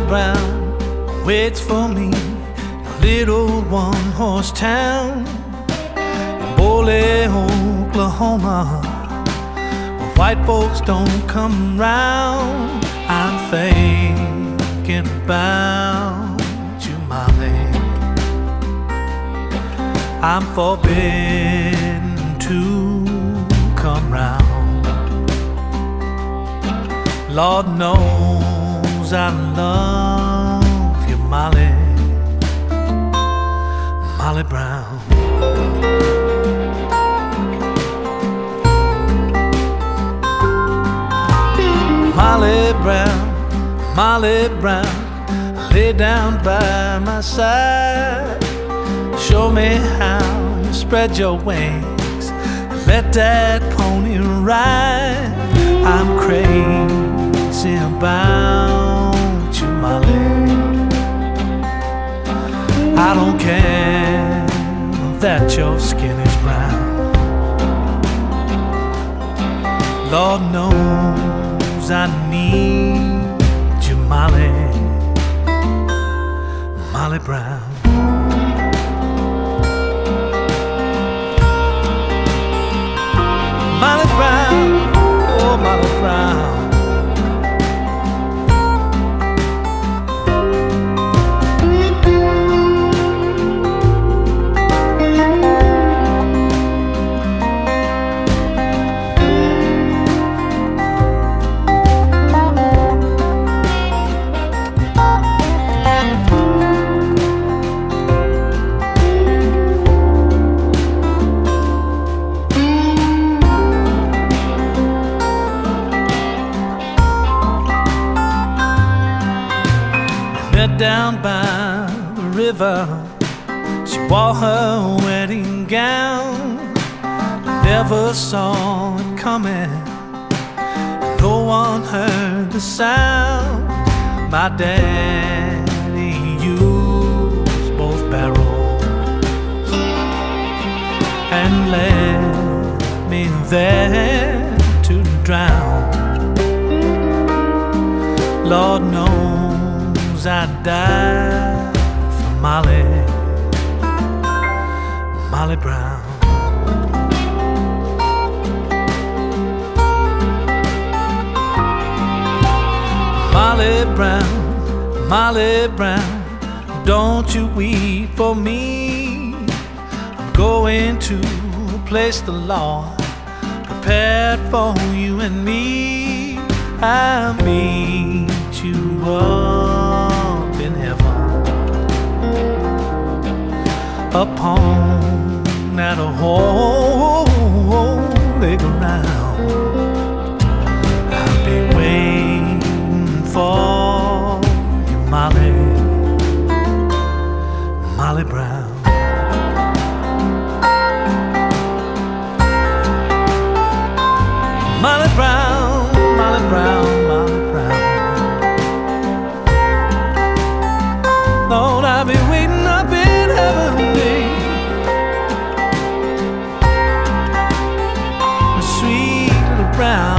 Brown waits for me in a little one-horse town in Boley, Oklahoma, where white folks don't come round. I'm thinking about you, Molly. I'm forbidden to come round. Lord knows I love you, Molly, Molly Brown. Molly Brown, Molly Brown, lay down by my side. Show me how you spread your wings and let that pony ride. I'm crazy about you, Molly. I don't care that your skin is brown. Lord knows I need you, Molly, Molly Brown. Molly Brown, oh Molly Brown. Down by the river, she wore her wedding gown. I never saw it coming, no one heard the sound. My daddy used both barrels and left me there to drown. Lord knows I'd die for Molly, Molly Brown. Molly Brown, Molly Brown, don't you weep for me. I'm going to a place the Lord prepared for you and me. I'll meet you up in heaven, upon that holy ground. I'll be waiting for you, Molly, Molly Brown. Molly Brown, Molly Brown, Molly Brown. Lord, I'll be waiting up in heaven, babe. A sweet little brown.